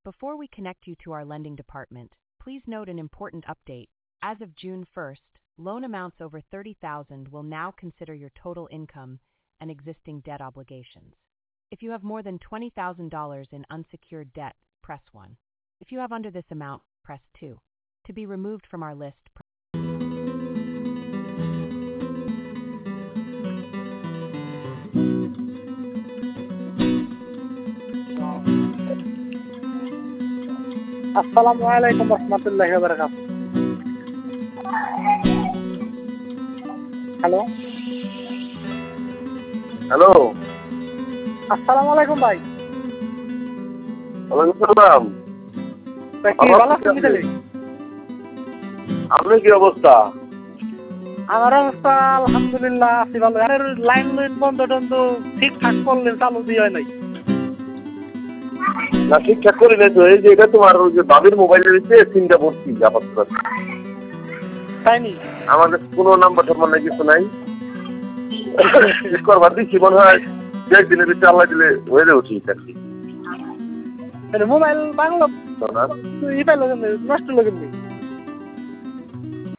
Before we connect you to our lending department, please note an important update. As of June 1st, loan amounts over $30,000 will now consider your total income and existing debt obligations. If you have more than $20,000 in unsecured debt, press 1. If you have under this amount, press 2. To be removed from our list, আসসালামু আলাইকুম রহমতুল্লাহি ওয়া বারাকাতুহু। Hello hello, আসসালামু আলাইকুম ভাই। ওয়ালাইকুম সালাম। কি ভালো আছেন মিতালি? আপনার কি অবস্থা? আমার অবস্থা আলহামদুলিল্লাহ আছি ভালো। আরে লাইন বন্ধ টন্ধ ঠিকঠাক করলেন, চালু দিয়ে হয় নাই। না, ঠিকঠাক করি নাই তো। এই যে এটা তোমার ওই যে বাবির মোবাইলের ভিতরে সিমটা ভর্তি আপাতত। তাই নি? আমাদের কোনো নাম্বার টাম্বার নাই, কিছু নাই। ঠিক করবার দিচ্ছি, মনে হয় দু একদিনের ভিতরে আল্লাহ দিলে হয়ে যাবে ঠিক আর কি। মোবাইল বাংলা ই পাইলো নষ্ট লাগেন